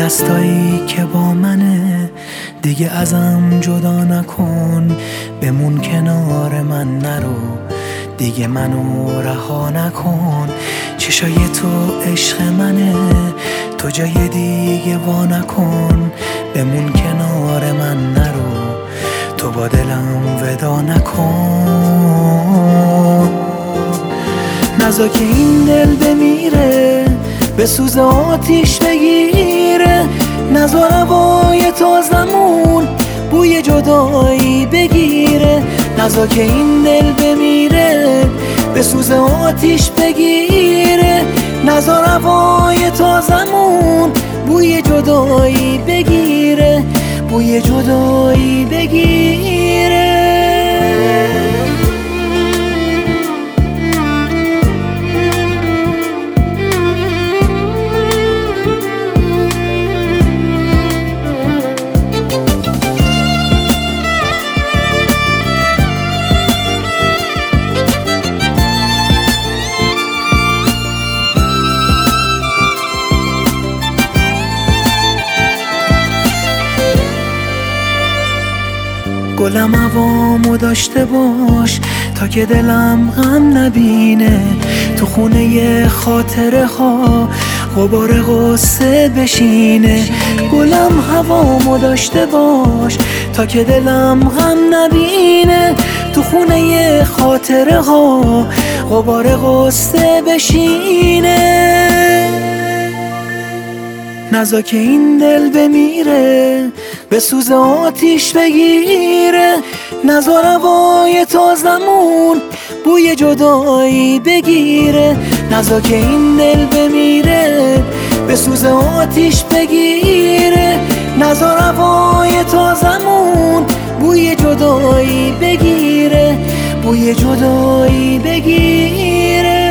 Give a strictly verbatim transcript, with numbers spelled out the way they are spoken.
دستایی که با منه دیگه ازم جدا نکن، بمون کنار من نرو، دیگه منو رها نکن. چشای تو عشق منه، تو جای دیگه وا نکن، بمون کنار من نرو، تو با دلم ودا نکن. نذار که این دل بمیره، به سوز آتیش بگیره، نذار هوای تازمون بوی جدایی بگیره. نذار که این دل بمیره، به سوز آتیش بگیره، نذار هوای تازمون بوی جدایی بگیره، بوی جدایی بگیره. گلم هوامو داشته باش تا که دلم غم نبینه، تو خونه خاطره ها غبار غصه بشینه. گلم هوامو داشته باش تا که دلم غم نبینه، تو خونه خاطره ها غبار غصه بشینه. نذار که این دل بمیره، به سوز آتیش بگیره، نذار هوای تازمون بوی جدایی بگیره. نذار که این دل بمیره، به سوز آتیش بگیره، نذار هوای تازمون بوی جدایی بگیره، بوی جدایی بگیره.